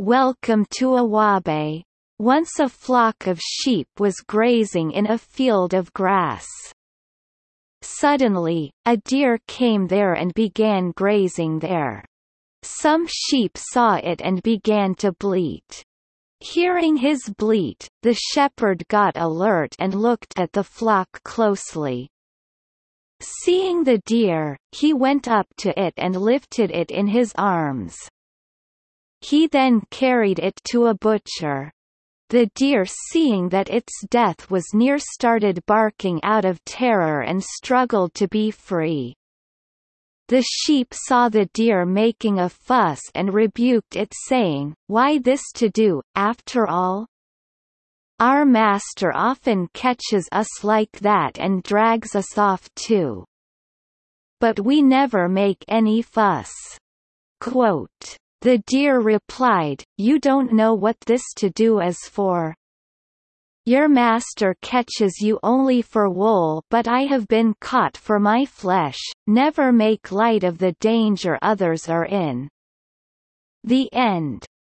Welcome to Awabe. Once a flock of sheep was grazing in a field of grass. Suddenly, a deer came there and began grazing there. Some sheep saw it and began to bleat. Hearing his bleat, the shepherd got alert and looked at the flock closely. Seeing the deer, he went up to it and lifted it in his arms. He then carried it to a butcher. The deer, seeing that its death was near, started barking out of terror and struggled to be free. The sheep saw the deer making a fuss and rebuked it, saying, "Why this to do, after all? Our master often catches us like that and drags us off too. But we never make any fuss." Quote, the deer replied, "You don't know what this to do is for. Your master catches you only for wool, but I have been caught for my flesh. Never make light of the danger others are in." The end.